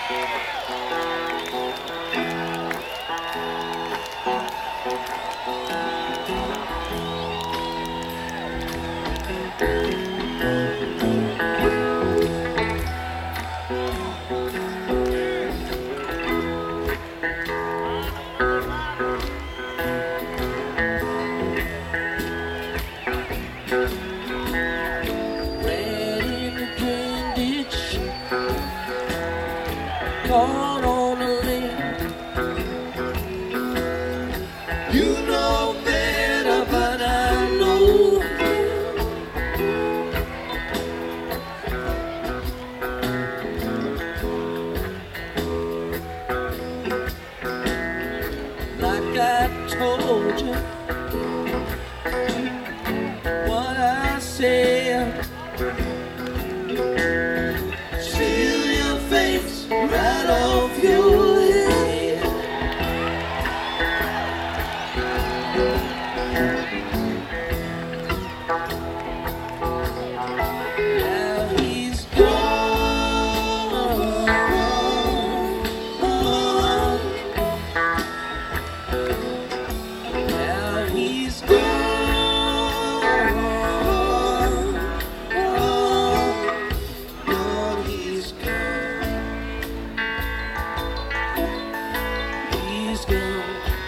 Caught on a limb. You know better, but I know. Like I told you what I said. Steal your face right off your head. Now he's gone. Now he's gone. Gone, he's gone. He's gone.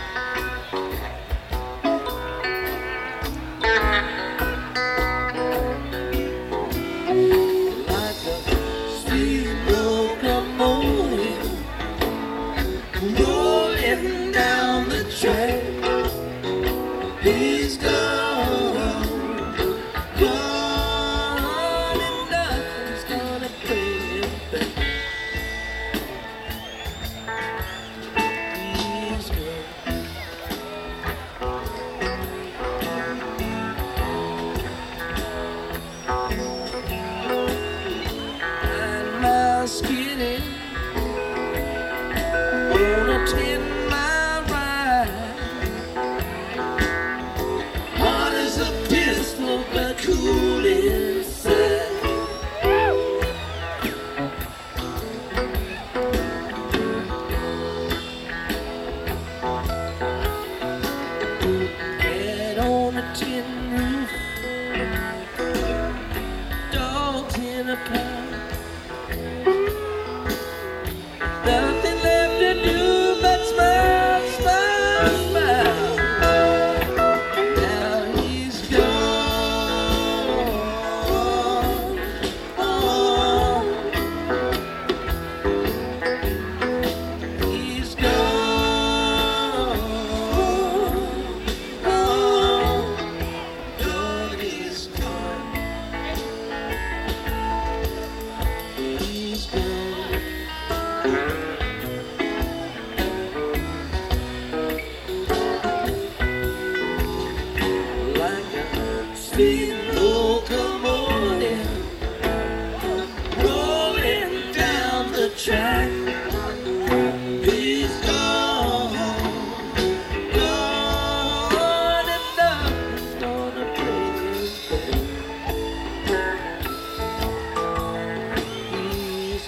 Like a steam locomotive rolling down the track. He's gone, gone, and nothing's gonna bring him back. He's gone. And my skinny on a 10-mile ride. Hot as a pistol, but cool inside. Get on a tin roof, dogs in a pound. Nothing left to do but smile, smile, smile. Now he's gone. He's gone. Gone, he's gone. He's gone. Like a steam locomotive rolling down the track. He's gone, gone, and nothing's gonna bring him back. He's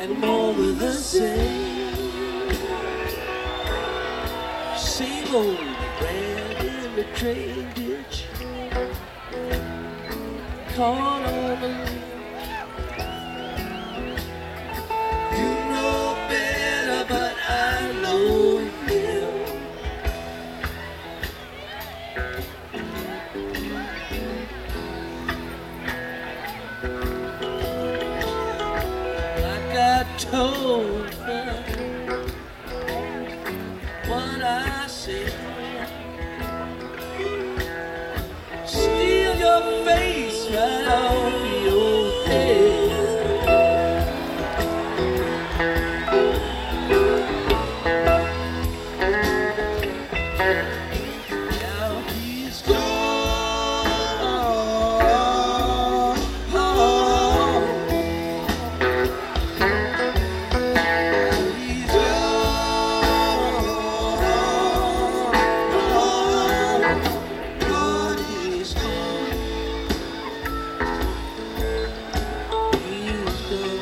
and more of the same. Same old ran in the train ditch, caught on the limb. You know better, but I know him. Like I told her what I said. Steal your face right off your head. Now he's gone. He's gone. God is gone. He's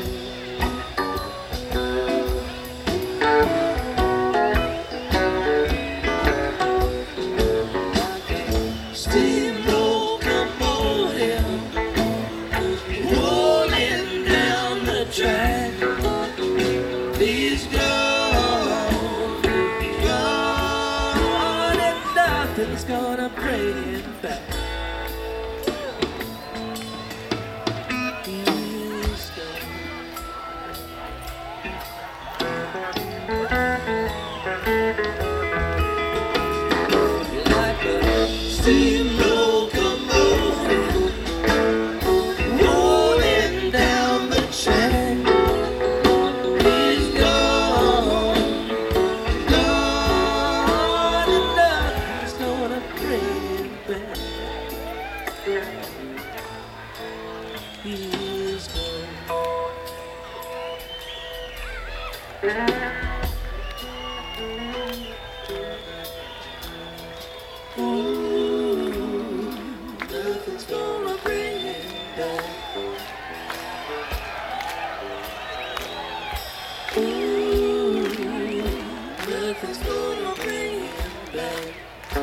gone. Steamroll come on him, rolling down the track. He's gone, gone, and nothing's gonna bring him back. He's gone. Like a steamroll come on, rolling down the track. He's gone, gone, and nothing's gonna bring him back. He's gone. Ooh, nothing's gonna bring him back. Ooh, nothing's gonna bring him back.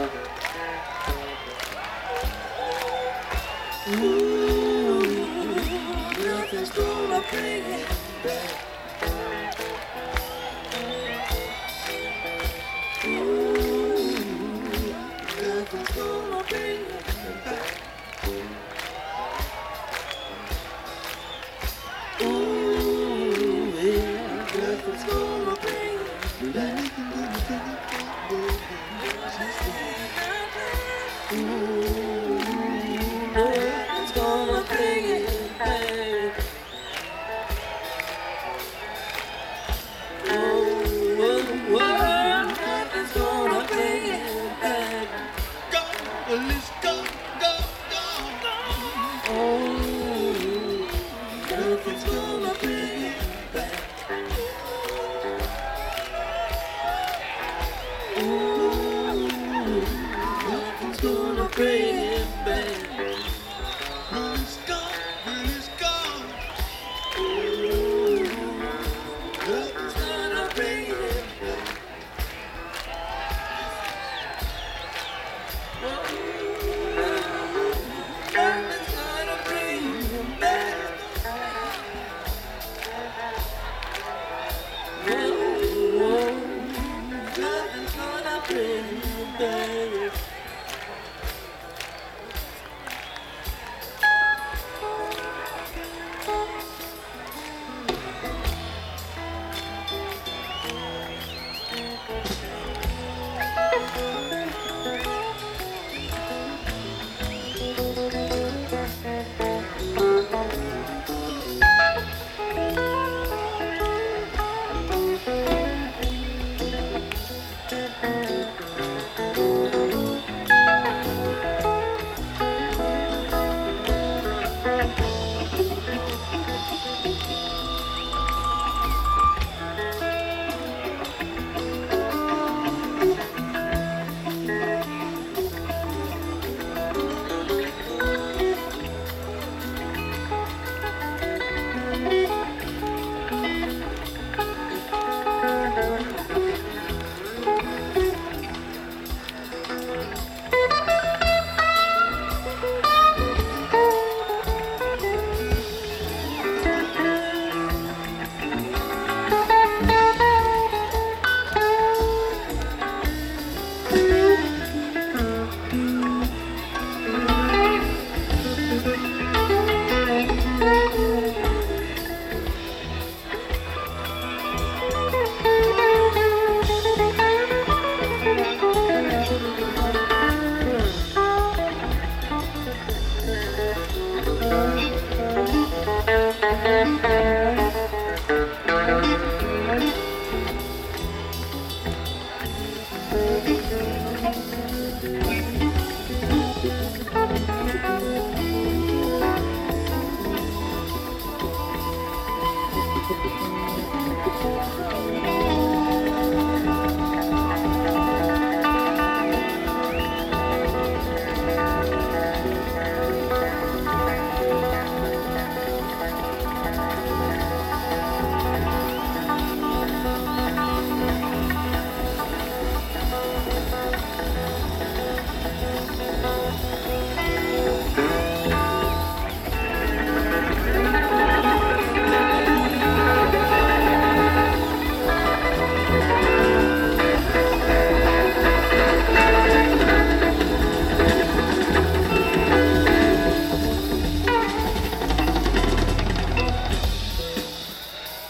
Ooh, nothing's gonna bring him back. Ooh, nothing's gonna bring him back. Ooh.